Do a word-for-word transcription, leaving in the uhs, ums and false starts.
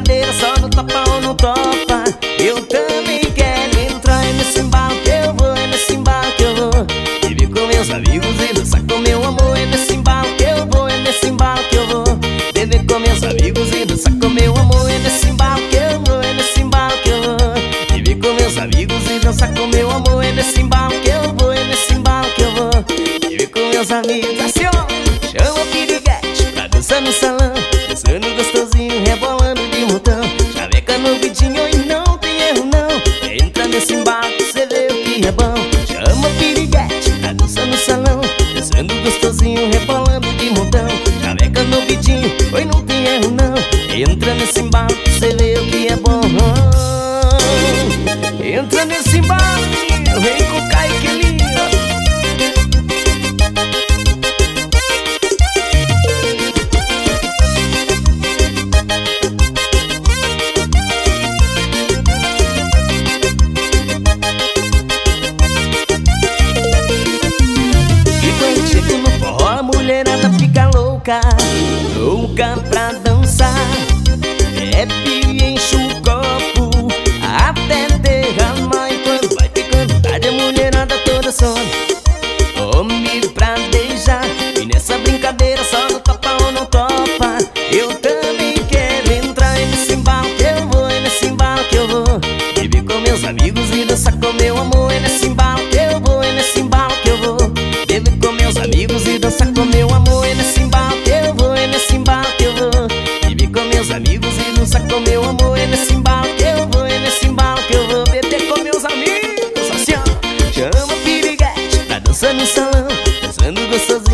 brincadeira, só no topa ou não topa. Eu também quero entrar nesse embalo que eu vou, é nesse embalo que eu vou. Viver com meus amigos e dançar com meu amor, é nesse embalo que eu vou, é nesse embalo que eu vou. Beber com meus amigos e dançar com meu amor, é nesse embalo que eu vou, é nesse embalo que eu vou. Viver com meus amigos e dançar com meu amor, é nesse embalo que eu vou, é nesse embalo que eu vou. Viver com meus amigos, assim ó, chama o piriguete pra dançar no salão, dançando gostosinho, rebolando de montão. Chaveca no vidinho e não tem erro não. Entra nesse embalo, cê vê o que é bom. Chama o piriguete pra dançar no salão, dançando gostosinho, rebolando de montão. Chaveca no vidinho, oi, não tem erro não. Entra nesse embalo, cê vê o que é bom. Entra nesse embalo, vem com o Kaique. A mulherada fica louca, louca pra dançar. Bebe e enche o copo até derramar. E quando vai ficando tarde a mulherada toda some, come pra beijar. E nessa brincadeira só no topa ou não topa. Eu também quero entrar, é nesse embalo que eu vou, é nesse embalo que eu vou. Viver com meus amigos e dançar com meu amor, é nesse embalo que eu vou, é nesse embalo que eu vou. Viver com meus amigos e dançar com meu amor, é nesse embalo que eu vou, é nesse embalo que eu vou. Viver com meus amigos e dançar com meu amor, é nesse embalo que eu vou, é nesse embalo que eu vou. Beber com meus amigos, assim ó, chama o piriguete pra dançar no salão, dançando gostoso.